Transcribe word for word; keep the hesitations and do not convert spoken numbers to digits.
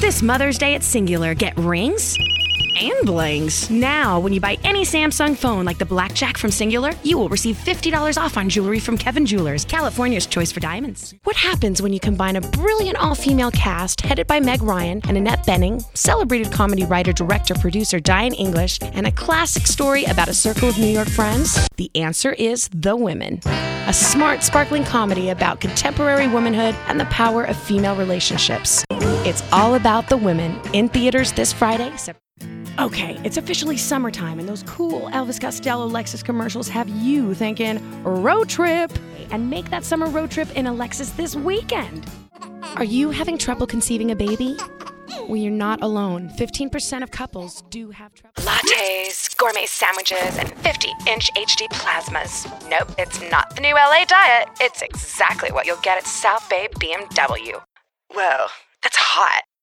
This Mother's Day at Singular, get rings and blings. Now, when you buy any Samsung phone like the Blackjack from Singular, you will receive fifty dollars off on jewelry from Kevin Jewelers, California's choice for diamonds. What happens when you combine a brilliant all-female cast headed by Meg Ryan and Annette Bening, celebrated comedy writer, director, producer Diane English, and a classic story about a circle of New York friends? The answer is The Women. A smart, sparkling comedy about contemporary womanhood and the power of female relationships. It's all about the women. In theaters this Friday. Okay, it's officially summertime, and those cool Elvis Costello Lexus commercials have you thinking road trip. And make that summer road trip in a Lexus this weekend. Are you having trouble conceiving a baby? Well, you're not alone. fifteen percent of couples do have trouble. Lattes, gourmet sandwiches, and fifty-inch H D plasmas. Nope, it's not the new L A diet. It's exactly what you'll get at South Bay B M W. Whoa, that's hot.